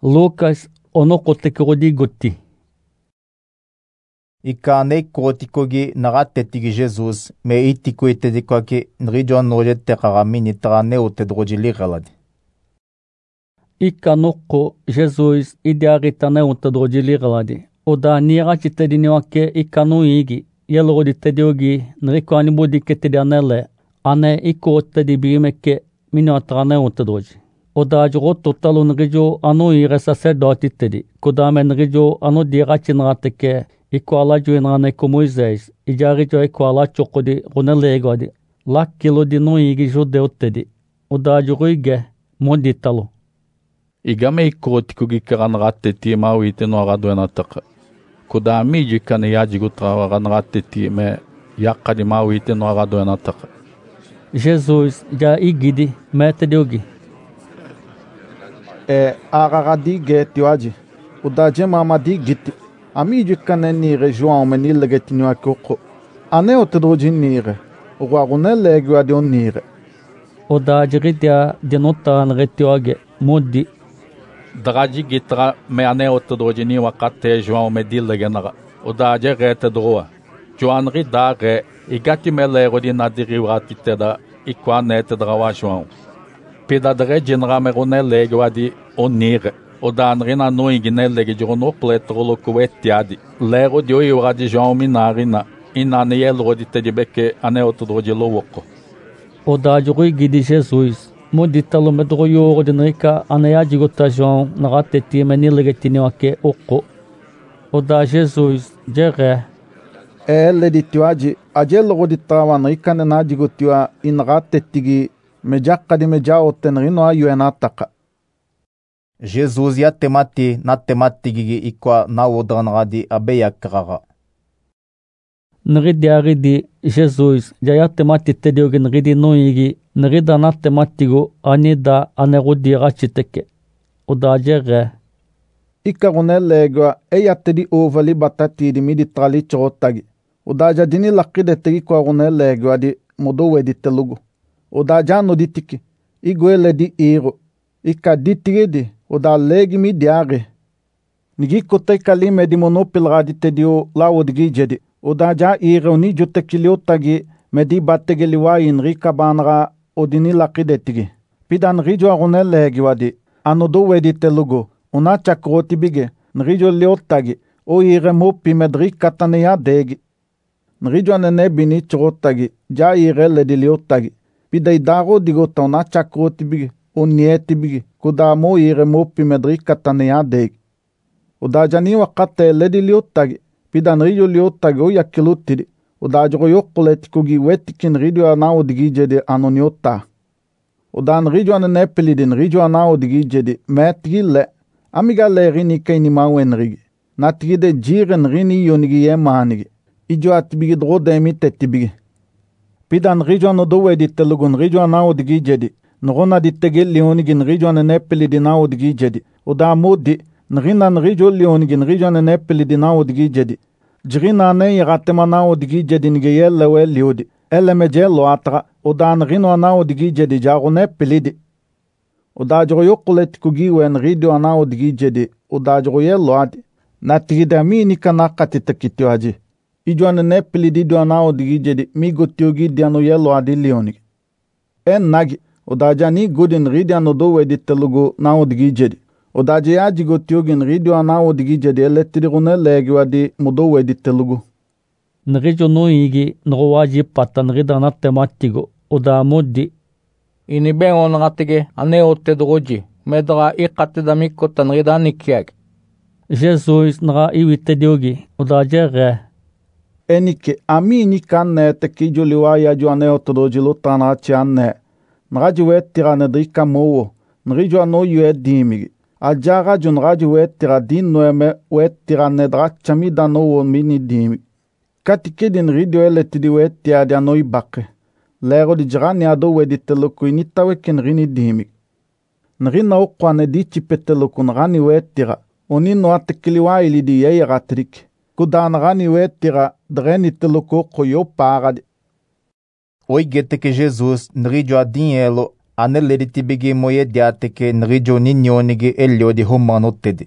Lucas onokotekorodigotti. Ikane kotikogi nagatetigi Jesus me itikoitedikoki nrijon nojette qagamini trane utedrojili galad. Ikanoko Jesus idiaritane utedrojili galadi. Oda nirachitediniwake ikanuigi yelroditediogi nrikwani bodiketedianele ane ikootedibimeke minotrane utedroji. Oda jogoto talo nrijo anu iresaserdotitedi. Kodame nrijo anu dirachinrateke Ikuala juinane com Moisés, e diarijo ikuala chokodi runelegodi, lá kilo de nuigi judeu tedi, o da juruige, monditalo. Igame ikotiko gikaran ratteti mawite no araduenataka. Kuda miji kan yajigu trawaran ratteti me yakadi mawite no araduenataka. Jesus já igidi metediogi. Araradige tiwaji, o da jemamadi giti. Amigo canenire João menile getino a coco. Aneo tedroginire. O guarunelle guadi onire. O da giridia de notan retioge modi. Dragi gitra me aneo tedrogini wakate João medile genera. O da gerete droa. João ridare e gati melero di nadiri ratiteda e quanete drawa João. Pedadre genera meronelle guadi onire. O da anrina no ignelle que jono pletrolo coetiadi. Lero de oiura de João Minarina. Inanielo de tedibeke aneotro de louco. O da juruigi de Jesus. Moditalo medroyo de Nica aneadigota João narateti menilgetinoake oko. O da Jesus jere. Ele de tiwaji agelo de tawan rikanadigotua inratetigi mejakka de mejao tenrino ayuenataka. Jesus ya temati na tematigi ikwa na odranradi abeyakaraga. Nridiaridi Jesus ya temati tediogi nridi noigi nrida na tematigo anida anerudi rachiteke. Odajere. Ikagunellegwa eyatedi ovali batati di midi trali chorotagi. Odaja dini lakide tegi kwa gunellegwa di modowe di telugu. Odaja no ditiki. Iguele di iro. Ika ditigedi. O da leg mi diare. Nigi kote kalime di monopil raditedio la odgi jedi. O da ja ironi jote kiliotagi medi battegeliwa in rika banra odini lakidetigi. Pidan rijo aronelle hegiwadi. Anodo wedi telugo. Una chakroti bige. Nrijo liotagi. O ire mopi medri kataneya degi. Nrijo anene bini chorotagi. Ja ire ledi liotagi. Pida idaro digota una chakroti bige. O nieti bigi. Kuda mo ire mopi medri katanea deg. Uda jani wakate ledi liotagi. Pidan rijo liotagi o yakilutidi. Uda jogo yokuleti wetikin rijo anao digi jedi anoniota. Udan rijo anenepelidin rijo anao digi jedi. Metgi le. Amiga le rini kaini mawen rigi. Natigi de jiren rini yonigi ye mahanigi. Ijo atibigi drode emiteti. Pidan rijo anodowe di telugun rijo anao digi jedi. Nrona di tegel leonigin rijo anenepeli di nao digi jedi. Uda modi, nrina nrijo leonigin rijo anenepeli di nao digi jedi. Jirina ne yagatema nao digi jedi ngeyelle we liodi. Ele mejello atra, uda nrino anao digi jedi jagonepeli di. Uda joro yokulet kugiwe nridio anao digi jedi. Uda joro yello adi. Natigida mi nika nakati tekitio aji. Ijo anenepeli di do anao digi jedi. Mi gotiogi di ano yello adi leonig. En nagi. Odaja ni godin ridi anodo wedi telugu na odigi jedi. Odaja ya jigotiyogin ridi ana odigi jedi eletiri gune legi wadi mudo wedi telugu. Nrijo noigi nrowaji pata nrida na tematigo. Oda modi. Ini bengo ngatige ane otte dogoji. Medra ikate mikota nrida nikiag. Jesus nra iwite diogi. Odaja re. Enike ami nikanne tekijo liwaya jo ane otte dogoji lutana chianne. Nraji wetira nedrika mowo, nrijo ano yue dimigi. Ajaga jo nraji wetira din noeme wetira nedra chamida no mini dimigi. Katikedi nridio eletidi wetia di ano ibake. Lero di jirani ado wedi teluku initawe ken rini dimigi. Nrina okwane di chipeteluku nrani wetira. Onino atekiliwa ili di yeye ratrik. Kuda nrani wetira dreni teluku koyo paradi. Oigete que Jesus nrijo adinhelo anelleri tibigi moye diateke nrijo ninyonigi eliodi humanuttedi.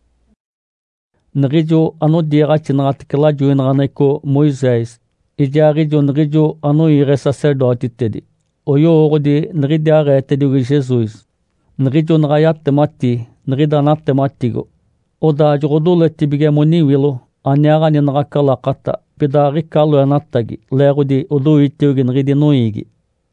Nrijo anu diega chinagatikela juinaganeko Moises, idiarijo nrijo anu ire sacerdotitedi. Oyo ogodi nridiare tediugi Jesus. Nrijo nrayate mati, nridanate matigo. Oda jogodule tibige moni wilo, anyagani nrakala kata, pidari kalu anattagi, lerudi udu itiugi nridi nuigi.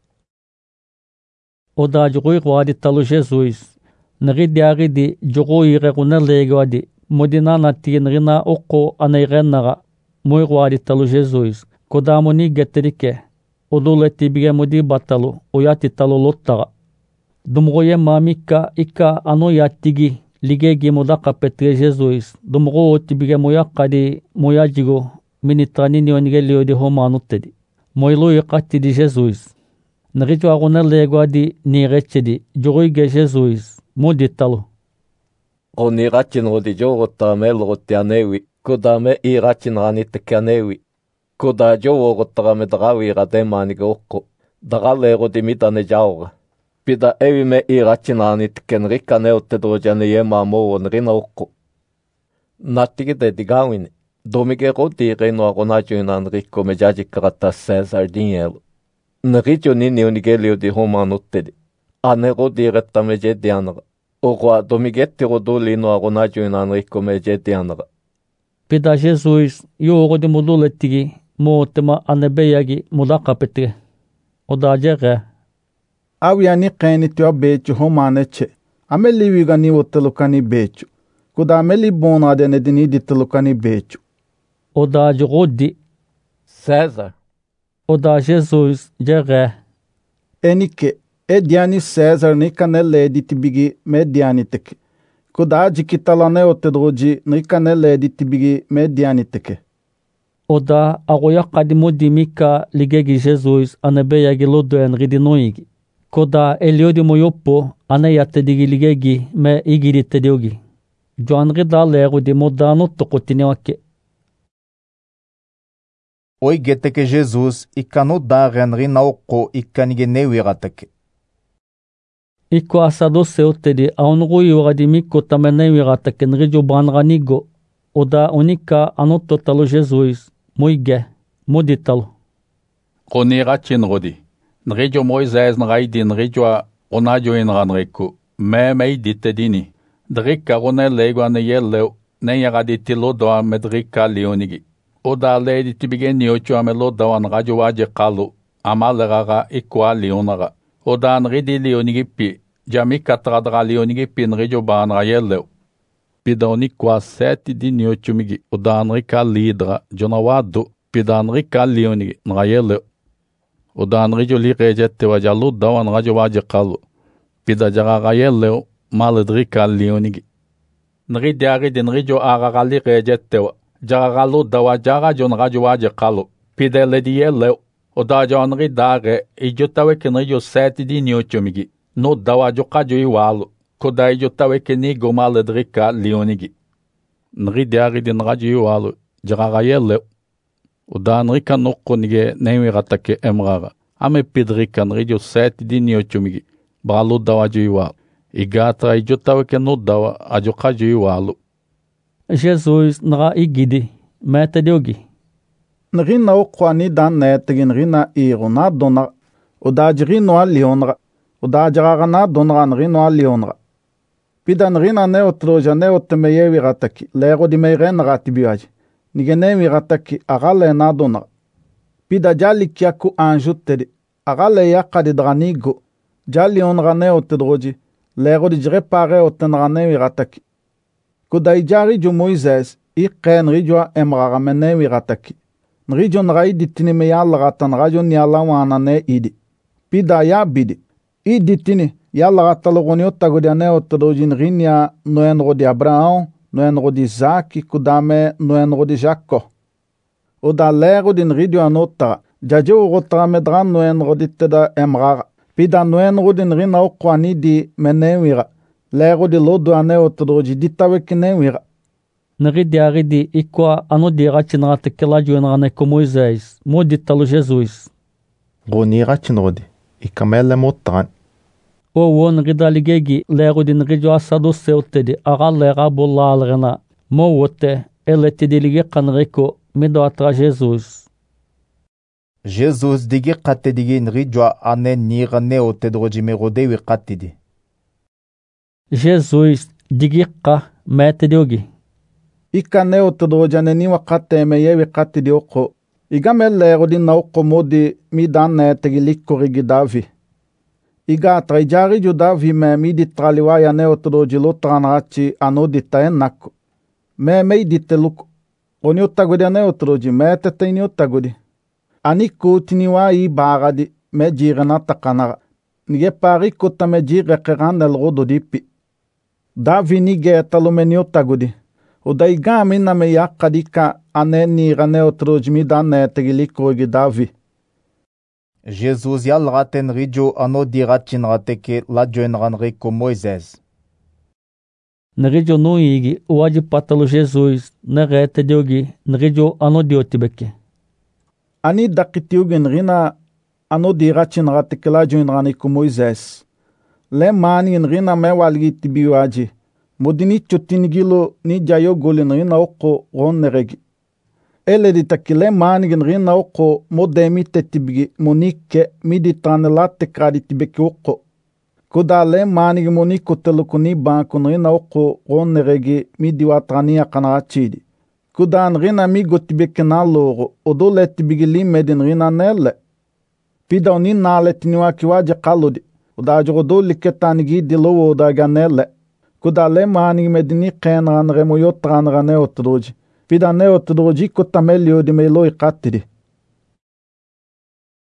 Oda jogoi wadi talu Jesus. Nridiari di jogoi regune legwadi, modina nati nrina oko anairenaga, moi wadi talu Jesus. Kodamoni geterike, udule tibige modi batalu, oyati talu lottaga. Dumgoye mamika ika anu yatigi, ligegi modaka petre Jesus. Dumgo tibige moya kadi moya jigo, minitani nionige liodi homanuttedi. Moilu ikati di Jesus. Nrijo agune legwadi nirechedi, jogoige Jesus, modi talu. O nirachin rodi jogotta melrotti anewi, kodame irachin raniteke anewi. Koda jowo gottagame dagawi rademaniga okko, dagalle rodi mitane jaoga. Pida evi me irachin ranitken rikka neotte dojane yema mowo nrina okko. Nattigide digawini, domige rodi reino agonajuinan rikko me jajikkarata Caesar dinjelu. Nrijo nini unigelio di homanuttedi. Ane rodi retta me jedianaga. Ogoa domigetti roduli no agonajuinan rikko me jedianaga. Pida Jesus, yo rodi modulettigi, mootema anebeyagi mudaqapetre. Odajere. Awiani qenitio bechu homaneche. Ameliwiga ni wotelukani bechu. Kuda ameli bonade nedini ditelukani bechu. Odajrodi. Caesar. Oda Jesus jere. Enike, ediani Caesar ni kanele ditibigi mediani teke. Kuda jikitalane otedroji ni kanele ditibigi mediani teke. Oda agoya kadimodi mika ligegi Jesus anebeyagi lodoen ridinoigi. Koda eliodi moyopo anayatedigi ligegi me igiri tediogi. Joan rida lerudi modano tokotiniwake. Oigeteke Jesus ikanu daren rinaoko ikanige newirateke. Iko asado seotedi aunrui wagadi miko tamenewirateke nrijo banganigo. Oda unika anoto talo Jesus. Moige, modi talo. Konira chinrodi. Nrijo Moises nraidi nrijo onajo inranreku. Me ditedini. Drika rone lego ane yelleu. Nenyagadi tilo doa medrika leonigi. Oda ledi tibigeni ocho amelo doa nrajo waje kalu. Amaleraga ikwa leonaga. Oda nridi leonigi pi. Jamika tradra leonigi pi nrijo banra yelleu. Pidani kwa 7 dini ochumigi. Odanrika lidra jonawado. Pidanrika leonigi nrayele. Odanrijo li rejette wajalu dawan rajo wajakalu. Pidajara rayele maledrika leonigi. Nridiari din rijo aragali rejette wa. Jaragalu dawa jara jon rajo wajakalu. Pidele yele. Odajan ridare ijutawe kenrijo 7 dini ochumigi. No dawa jokajo iwalu. Koda ijotawe keni gomaledrika leonigi. Nridiari din rajo iwalu. Jaragayele. Oda nrika noko nige nemiratake emraga. Ame pidrika nrijo 7 dini ochumigi. Balu dawa jo iwalu. Igatra ijotawe keno dawa ajokajo iwalu. Jesus nra igidi. Mete diogi. Nrina okwani dan netegi nrina iruna dona. Oda jirino a leonra. Oda jaragana donra nrino a leonra. Pida nrina neotroja neotemeyewi rataki. Lego di meiren ratibiwaji. Nigenewi rataki agale na donra. Pida jali kiaku anjuttedi. Agale yakadi dranigo. Jali onra neotedroji. Lego di jire pare otenranewi rataki. Kuda ijari jo Moises. Iqen rijwa emragamenewi rataki. Nrijo nrai ditini meyal ratan rajo nyalawana ne idi. Pida ya bidi. Iditini. Yalla gatalogoni ottagodi aneottodojin rinya noenrodi Abraão, noenrodi Isaac, kudame noenrodi Jacob. Oda lerodin ridio anotta, jajo rotra medran noenrodi teda emrara. Pida noenrodin rina okwani di menewira. Lerodi lodo aneottodoji ditaweki newira. Nridiaridi ikwa anodira chinrate kelajuenrane ko Moises, modi talo Jesus. Ronira chinrodi, ikamele motran. Owon ridaligegi lerudin rijo saduceutedi aga lera bulalrena. Mowote eletidilige kanriko mido atra Jesus. Jesus digi qattedigi rijo ane nirane otedrojime rodewi qattidi. Jesus digiqa metediogi. Ikane otedrojane niwa qatteme yewi qattidi oko. Igame lerudin na oko modi midane tegilikkorigi Davi. Iga traijari ju Davi me midi traliwaya ne otedrojilo tranrachi anodita enako. Me meidite luko. Oni otagodi ane otedroji me teteni otagodi. Ani kutiniwa I bagadi me jirena takanara. Nige pari kota me jire keran el rodo dipi. Davi nige etalumeni otagodi. Oda igami na me yakadika ane nirane otedroji midane tegilikkorigi Davi. Jesus yalraten rijo anodirachin rateke la joinran riko Moisés. Nrijo nuigi uaji patalo Jesus nerete diogi nrijo anodiotibeke. Ani dakitiugin rina anodirachin rateke la joinran riko Moisés. Le manin rina mewalgi tibiwaji. Modini chotinigilo ni jayo golin rina oko ronneregi. Ele di takile manigin rina oko modemi tetibigi monike midi tranelate kradi tibeke oko. Kuda le manigi moniko telukuni bankun rina oko ronneregi midi watrani akanarachidi. Kuda rina migo tibeke na loro odole tibigi limedin rina nele. Pida oni nale tiniwaki waje kalodi. Uda jogodoli ketanigi dilowo udaga nele. Kuda le manigi medini kenran remoyotran rane otroji. Pida ne otedroji kotamelio di meloi katidi.